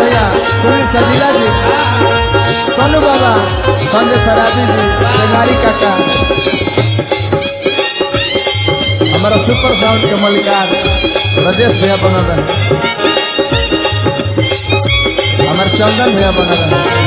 भैया, सुनील सजीला जी, सोनू बाबा, संजय सराबी जी, बेगारी काका, हमारा सुपर साउंड के मलिकार राजेश भैया बना रहे, हमारे चंदन भैया बना रहे।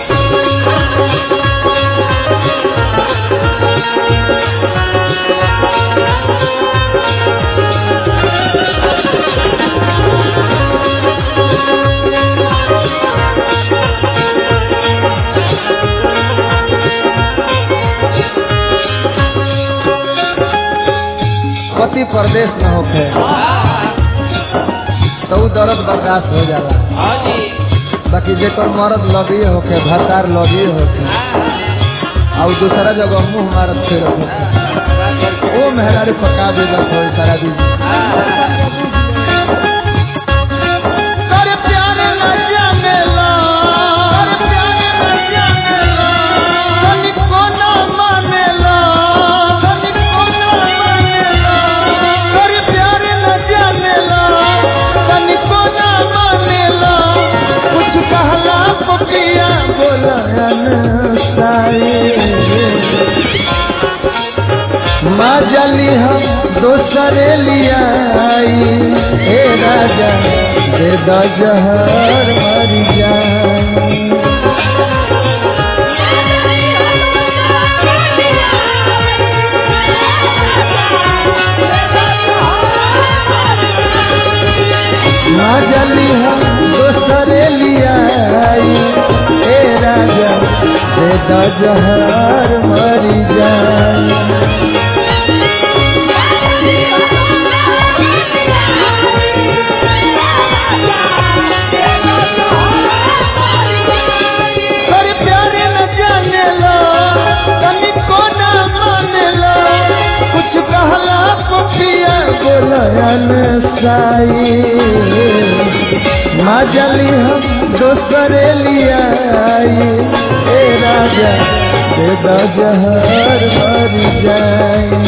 पति परदेश में होके तो दर्द बर्दाश्त हो जाला, बाकी जेकर मर्द लगी होके भतार लगी होके और दूसरा जगह मुँह मारत फिर वो मेहरारी पका दे सारा दिन। माँ जली हम दोसरे लिया आई, हे राजा दे द जहर मर जाए। माँ जली हम दोसरे लिया आई, हे राजा दे द जहर मर जाए। माँ जली हम दोसरे लिया आई, हे राजा दे द जहर मर जाए।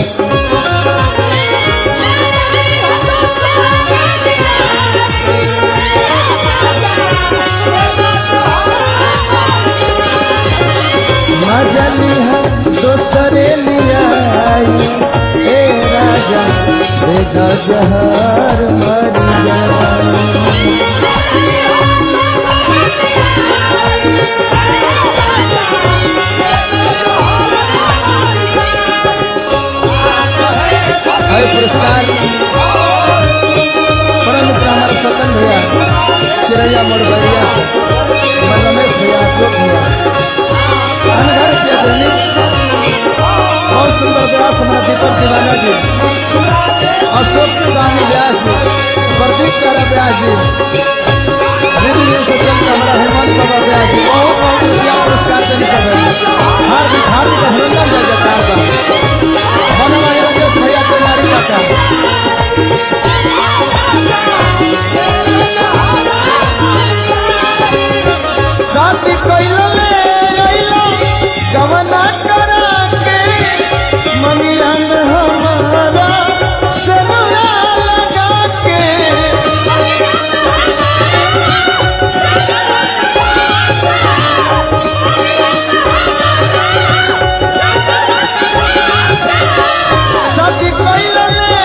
माँ जली हम दोसरे लिया आई, हे राजा दे द जहर मर जाए। पुरस्कार परम मित्र हमारे सतन भैया, चिरैया मोड़ भैया, रमेश भैया, अशोक भैया, अनघर से धनी बहुत सुंदर व्यास हमारा दीपक दीवाना जी, अशोक गांधी व्यास जी, प्रदीप कारा व्यास जी, हमारा हेमंत बाबा व्यास जी, बहुत बहुत रुपया पुरस्कार देने का हार्दिक हार्दिक अभिनंदन जय जयकार भैया तेनाली काका। शादी कइलो गवना करा के ममिया में हमारा सनुरा लगा के, शादी कइलो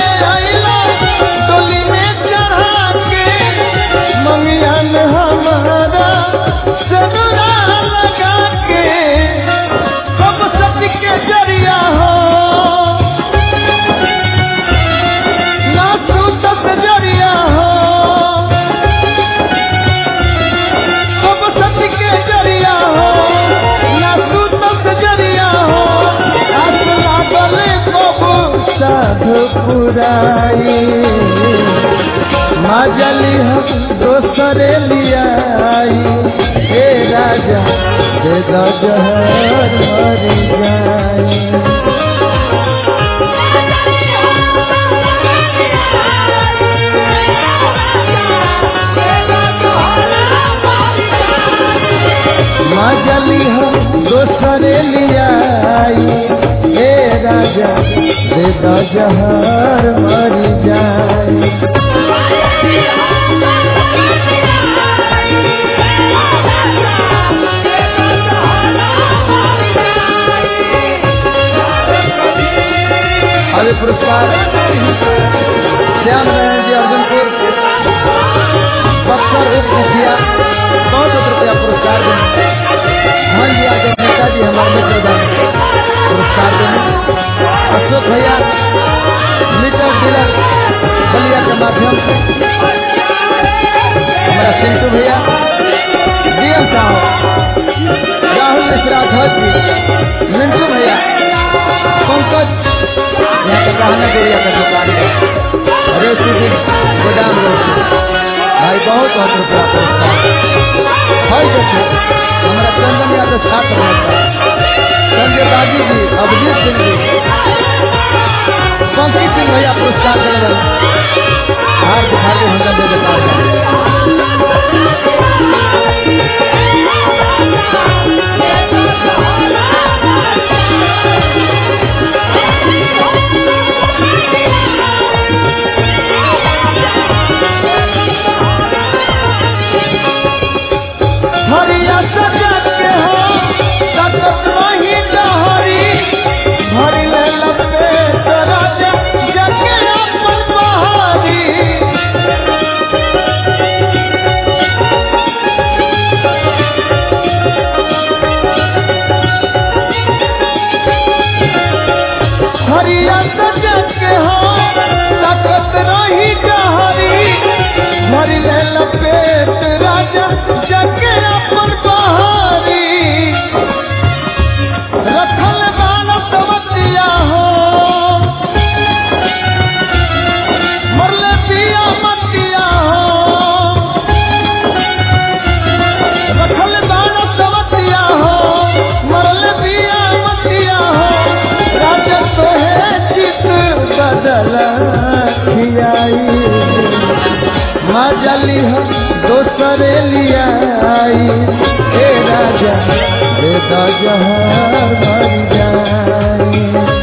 डोली में चढ़ा के ममिया में हमारा सनुरा लगा के। कब सत्य के जरिया हो ना सूत से जरिया हो, कब सत्य के जरिया हो ना सूत से जरिया हो। आस लागल कबू साधु पुराई, माँ जली हम दोसरे लिया आई, हे राजा दे द जहर मर जाए। माँ जली हम दोसरे लिया आई, हे राजा दे द जहर मर जाए। ये पुरस्कार श्याम नारायण जी अर्जुनपुर बक्सर उप मुखिया 100 रुपया पुरस्कार देंगे। धन जी आगे नेताजी हमारे मित्र पुरस्कार देंगे। अशोक भैया मीटर डीलर बलिया के माध्यम से हमारा सिंटू भैया डीएम साहब राहुल मिश्रा ध्वज जी मिंटू भैया पंकज यहाँ पे गहना गुड़िया का दुकान है रेसी गोदाम रोड से भाई बहुत रुपया पुरस्कार भाई देखो हमारा चंदन यादव छात्र संजय बाजी जी अभिजीत सिंह जी पंकज सिंह भैया पुरस्कार देने हार्दिक हार्दिक हमला दे देता हरिया सजग के हो सकत वही डहरी भरी ले लपे राजा जगे अपन बहारी हरिया सजग के हो सकत रही डहरी भरी ले लपेट राजा जगे अपन बहारी रखल बान सवतिया हो मरले पिया मतिया हो रखल बान सवतिया हो मरले पिया मतिया हो राजा तोहे चित बदल खियाई मजली हो दोसरे लिया आई ए राजा बेदा जहर मर जाई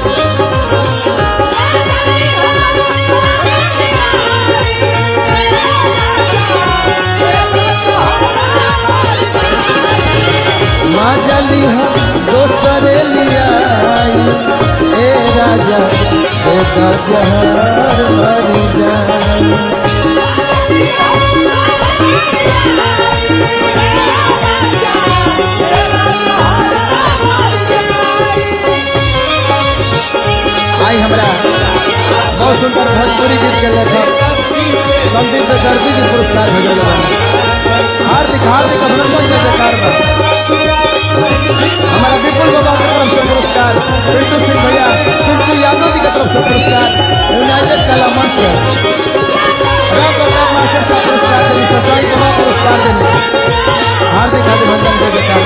मजली हो दोसरे लिया आई ए राजा बेदा जहर मर जाई आई हमारा बहुत सुंदर भोजपुरी गीत के लेखक संदीप दर्जी जी पुरस्कार भेजे हार्दिक हार्दिक अभिनंदन के बेकार हमारा विपुल बाबा की तरफ से पुरस्कार पिंटू सिंह भैया पिंटू यादव जी की तरफ से पुरस्कार यूनाइटेड कला मंच राम प्रताप मास्टर साहब पुरस्कार देने सचाई बाबा पुरस्कार देने हार्दिक अभिनंदन के बेकार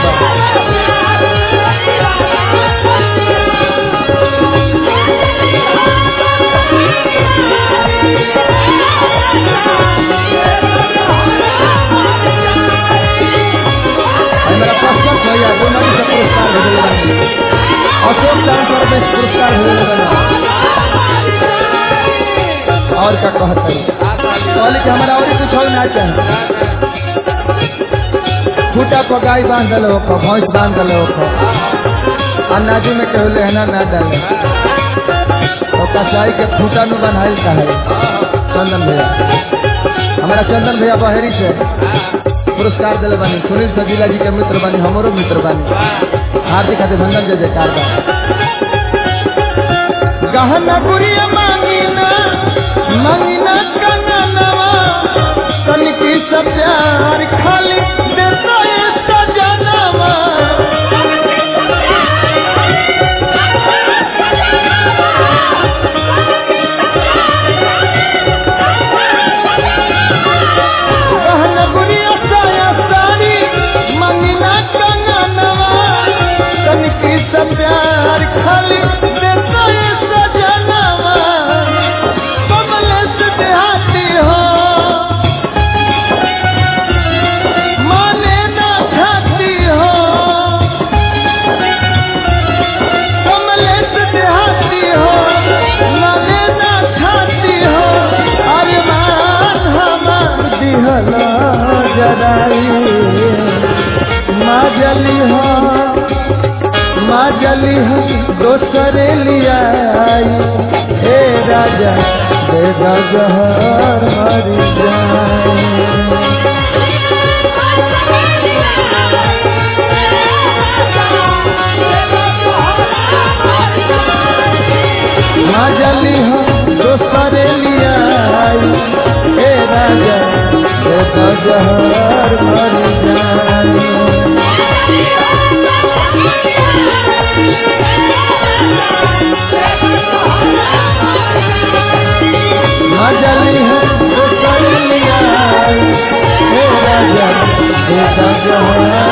मेरा प्रश्न भैया दोनों से पुरस्कार भेजे अशोक डांस सर्विस पुरस्कार भेजे और क्या कहते हैं कहले कि हमारा और कुछ हो ना चाहे खूटा पर गाय बांध दल हो भैंस बांध दल हो अनाजू में कहू लहना ना डाले तो कसाई के खूटा में बनाइल का है चंदन भैया हमारा चंदन भैया बहेरी से पुरस्कार दिले बानी सुनील सजीला जी के मित्र बानी हमारो मित्र बानी हार्दिक अभिनंदन जय जयकार बा गहना गुड़िया मांगीना कंगनवा तनिकी सब प्यार खाली देता है सजनवा गहना गुड़िया साया साड़ी मंगना कंगनवा तनिकी सब प्यार खाली देता है सजनवा कमलेश देहाती हो माने ना छाती हो कमलेश देहाती हो माने ना छाती हो अरमान हमार दिहला जराई माँ जली हो दोसरे लिया हे राजा दे जहर मरी जाए माँ जली हो दोसरे लिया हे राजा दे जहर मरी जाए जली है तो कर लिया हे राजा